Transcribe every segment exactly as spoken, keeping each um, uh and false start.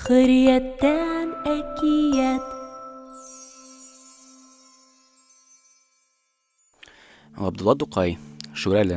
Хөррияттән әкият. Габдулла Тукай, Шүрәле.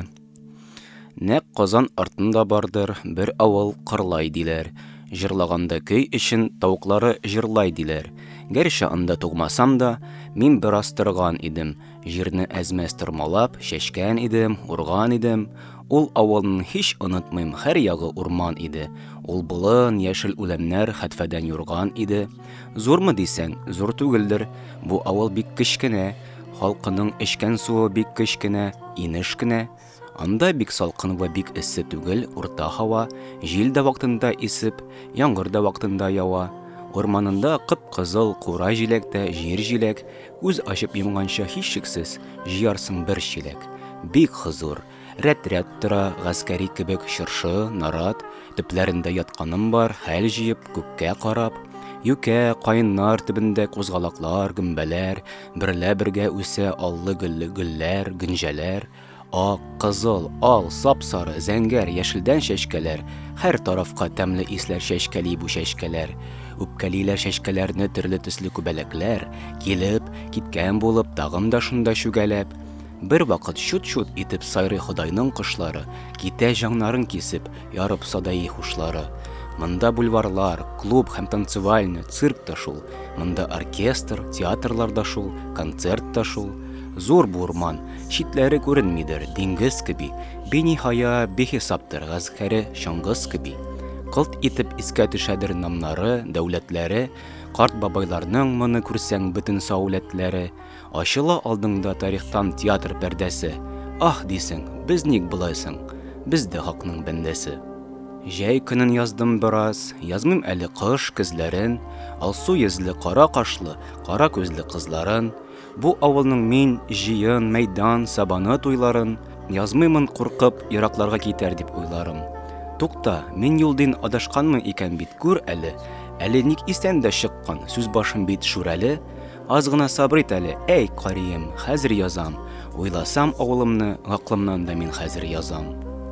Нәк Казан артында бардыр бер авыл кырлай диләр. Җырлаганда көй өчен тавыклары җырлай диләр. Гәрчә анда тугмасам да, мин бераз торган идем. Җирне әзмәс тырмалап, чәчкән идем, урган идем. Ул авылны һич онытмыйм, һәр ягы урман иде. Ул болын, яшел үләннәр хәтфәдән юрган иде. Зурмы дисәң, зур түгелдер. Бу авыл бик кечкенә. Халкының эчкән суы бик кечкенә, инеш кенә. Анда бик салкын ва бик эссе түгел, урта һава, җил дә вакытында исеп, яңгыр да вакытында ява. Орманында кып-кызыл кура җиләктә, җир җиләк, күз ачып йомганча һичшиксез җыярсың бер чиләк. Бик хозур, рәт-рәт тора, гаскәри кебек чыршы, нарат, төпләрендә ятканым бар, хәл җыеп күккә карап. Юкә, каеннар төбендә кузгалаклар, гөмбәләр, берлә бергә үсә аллы-гөлле гөлләр, гөнҗәләр. Ак, кызыл, ал, сап-сары, зәңгәр, яшелдән чәчкәләр, һәр тарафка тәмле исләр чәчкәли бу чәчкәләр. Үпкәлиләр чәчкәләрне төрле төсле күбәләкләр, килеп, киткән булып, тагын да шунда чүгәләп. Бер вакыт шут-шут итеп сайрый Ходайның кошлары, китә җаңнарын кисеп, ярып садаи хушлары. Монда бульварлар, клуб һәм танцевальный, цирк та шул. Монда оркестр, театрлар да шул, концерт та шул. Зур бу урман, читләре күренмидер, диңгез кеби. Бениһая, бехисаптыр, гаскәре чаңгыз кеби. Кылт итеп искә төшәдер намнары, дәүләтләре. Карт бабайларның моны күрсәң бөтен сауләтләре. Ачыла алдыңда тарихтан театр пәрдәсе. Ах дисең, без ник булайсың? Без дә хакның бәндәсе. Җәй көнен яздым бераз, язмыйм әле кыш көзләрен, алсу йөзле, кара кашлы, кара күзле кызларын. Бу авылның мин җыен, мәйдан, сабаны туйларын, язмыймын куркып, еракларга китәр дип уйларым. Тукта, мин юлдин адашканмы икән бит, күр әле. Әле ник исән дә чыккан, сүз башым бит Шүрәле. Аз гына сабыр ит әле, әй карием, хәзер язам. Уйласам авылымны, гақлымнан да мин хәзер язам.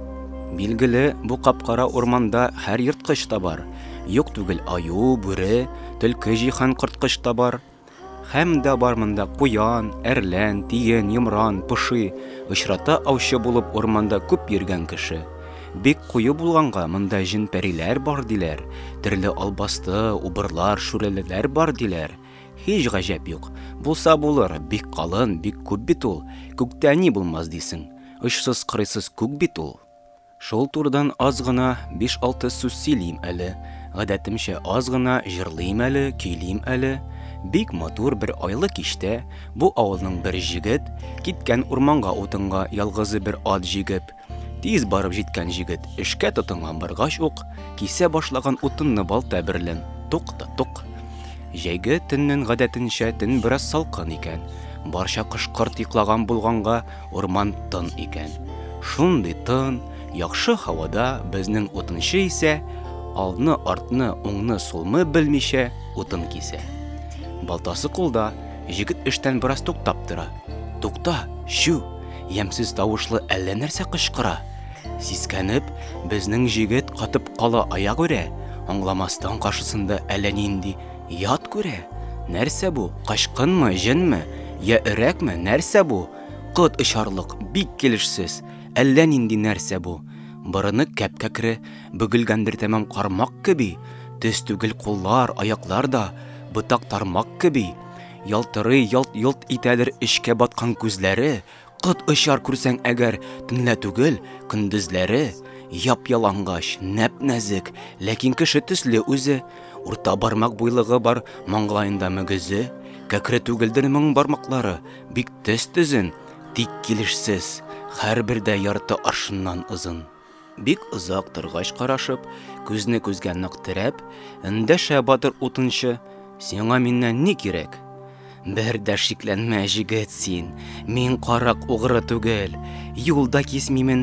Билгеле, бу капкара урманда һәр йырткыч та бар. Юк түгел аю, бүре, төлке җиһан корткыч та бар. Һәм дә бар монда куян, әрлән, тиен, йомран, пыши. Очрата аучы булып урманда күп йөргән кеше. Бик куе булганга монда җин-пәриләр бар диләр. Төрле албасты, убырлар, шүрәлеләр бар диләр. Һич гаҗәп юк. Булса булыр, бик калын, бик күп бит ул. Күктә ни булмас дисең. Очсыз-кырыйсыз күк бит ул. Шул турдан аз гына биш-алты сүз сөйлим әле. Гадәтемчә аз гына җырлыйм әле, көйлим әле. Бик матур бер айлы кичтә бу авылның бер җегет киткән урманга утынга ялгызы бер ат җигеп. Тиз барып җиткән җегет эшкә тотынган баргач ук кисә башлаган утынны балта берлән тук-та тук. Җәйге төннең гадәтенчә төн бераз салкын икән. Барча кышкырт йоклаган булганга урман тын икән. Шундый тын, яхшы һавада безнең утынчы исә алны-артны, уңны-сулны белмичә утын кисә. Балтасы кулда, җегет эштән бераз туктап тора. Тукта, шу, ямсыз тавышлы әллә нәрсә кычкыра. Сискәнеп, безнең җегет катып кала аяк үрә. Аңламастан каршысында әллә нинди ят күрә. Нәрсә бу? Кашкынмы, җенме? Я өрәкме? Нәрсә бу? Кыт ишарлык, бик килешсез. Әллә нинди нәрсә бу? Борыны кәпкәкре, бөгелгәндер тәмам кармак кеби. Төз түгел куллар, аяклар да бытак тармак кеби. Ялтырый, ялт-йолт итәдер эшкә баткан күзләре. Кыт ишар күрсәң әгәр төнлә түгел, көндезләре. Яп-ялангач, нәп-нәзек, ләкин кеше төсле үзе. Урта бармак буйлыгы бар, маңлаенда мөгезе. Кәкре түгелдер моң бармаклары, бик төз-төзен, тик килешсез. Һәрбер дә ярты аршыннан озын. Бик озак торгач карашып, күзне күзгә нык терәп, эндәшә батыр утынчы. Сиңа миннән ни кирәк? Бер дә шикләнмә, җегет син. Мин карак угры түгел. Юлда кисмимен,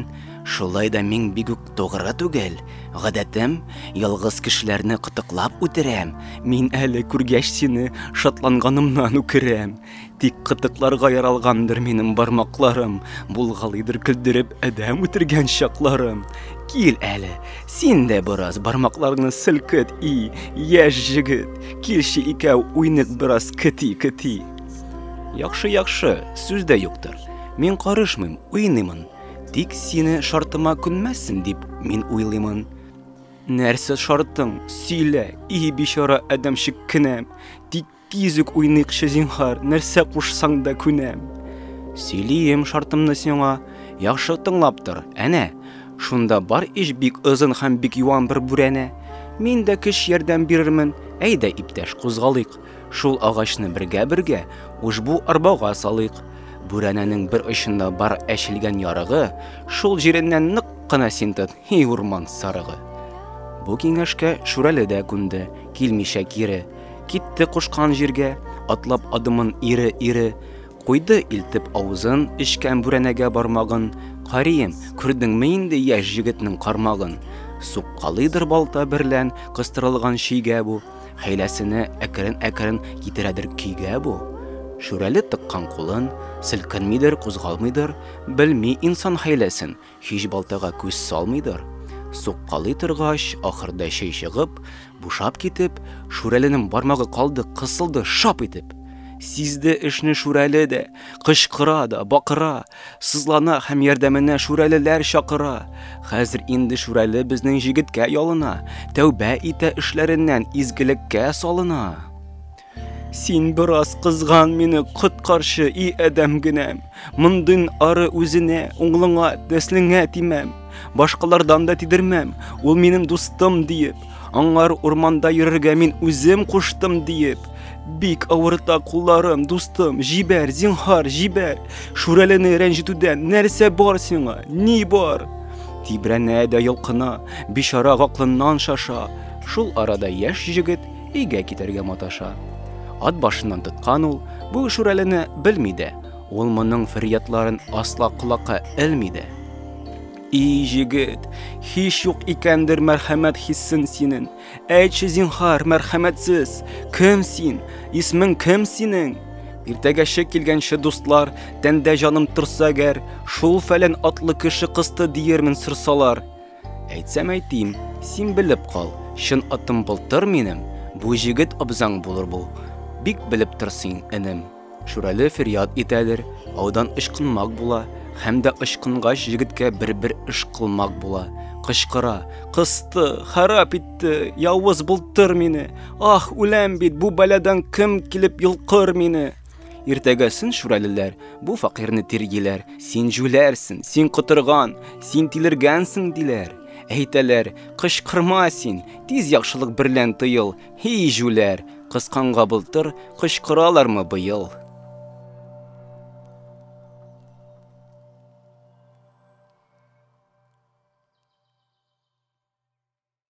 Шулай да мин бик үк тугры түгел. Гадәтем, ялгыз кешеләрне кытыклап үтерәм. Мин әле күргәч сине шатланганымнан үкерәм. Тик кытыкларга яралгандыр минем бармакларым, булгалыйдыр көлдереп әдәм үтергән чакларым. Кил әле, син дә бераз бармакларыңны селкет, и, яшь җегет. Килші икәү уйнык бераз кити-кити. Яхшы, яхшы, сүз дә юктыр. Мин карышмыйм, уйныймын. Тик сине шартыма күнмәссен дип мин уйлыймын. Нәрсә шартың? Сөйлә, и бичара әдәмчек кенәм. Тик тиз үк уйныйкчы зинһар, нәрсә кушсаң да күнәм. Сөйлием шартымны сиңа, яхшы тыңлап тор. Әнә, шунда бар иш бик озын һәм бик юан бер бүрәнә. Мин дә кеш ярдәм бирермен. Әйдә, иптәш, кузгалыйк. Шул агачны бергә-бергә ушбу арбага салыйк. Бүрәнәнең бер очында бар әчелгән ярыгы, шул җиреннән нык кына син тот, и урман сарыгы. Бу киңәшкә Шүрәле дә күнде, килмичә кире. Китте кушкан җиргә, атлап адымын ире-ире, куйды илтеп авызын эчкән бүрәнәгә бармагын. Карием, күрдеңме инде яшь җегетнең кармагын? Суккалыйдыр балта берлән кыстырылган шигә бу, хәйләсенә әкрен-әкрен китерәдер көйгә бу. Шүрәле тыккан кулын, селкенмидер, кузгалмыйдыр, белми инсан хәйләсен, һич балтага күз салмыйдыр. Суккалый торгач, ахырда чәй чыгып, бушап китеп, Шүрәленең бармагы калды, кысылды шап итеп. Сизде эшне Шүрәле дә, кычкыра да, бакыра, сызлана һәм ярдәменә Шүрәлеләр чакыра. Хәзер инде Шүрәле безнең җегеткә ялына, тәүбә итә эшләреннән изгелеккә салына. Син бераз кызган мине коткарчы, и әдәм генәм. Мондын ары үзенә, уңлыңа, дәслеңә тимәм. Башкалардан да тидермәм, ул минем дустым диеп. Аңар урманда йөрергә мин үзем куштым диеп. Бик авырта кулларым, дустым, җибәр, зинһар, җибәр. Шүрәлене рәнҗетүдән нәрсә бар сиңа, ни бар? Тибрәнә дә йолкына, бичара гақлыннан шаша. Шул арада яшь җегет өйгә китәргә маташа. Ат башыннан тоткан ул, бу Шүрәлене белми дә. Ул моның фәрьятларын асла колакка элми дә. И җегет, һич юк икәндер мәрхәмәт хиссен синең. Әйтче зинһар, мәрхәмәтсез, кем син? Исмең кем синең? Иртәгәчә килгәнче дустлар, тәндә җаным торса әгәр, шул фәлән атлы кеше кысты диермен сырсалар. Әйтсәм әйтим, син белеп кал, чын атым былтыр минем, бу җегет абзаң булыр бу. Бик белеп торсың, энем. Шүрәле фәрьяд итәдер, аудан ычкынмак була, һәм дә ычкынгач җегеткә бер-бер эш кылмак була. Кычкыра, кысты, харап итте, явыз бултыр мине. Ах, үләм бит, бу бәладән кем килеп йолкыр мине? Иртәгәсен Шүрәлеләр бу факирне тиргиләр. Син жүләрсең, син котырган, син тилергәнсең диләр. Әйтәләр, кычкырма син, тиз яхшылык берлән тыел, һи жүләр. Кысканга былтыр, кычкыралармы быел?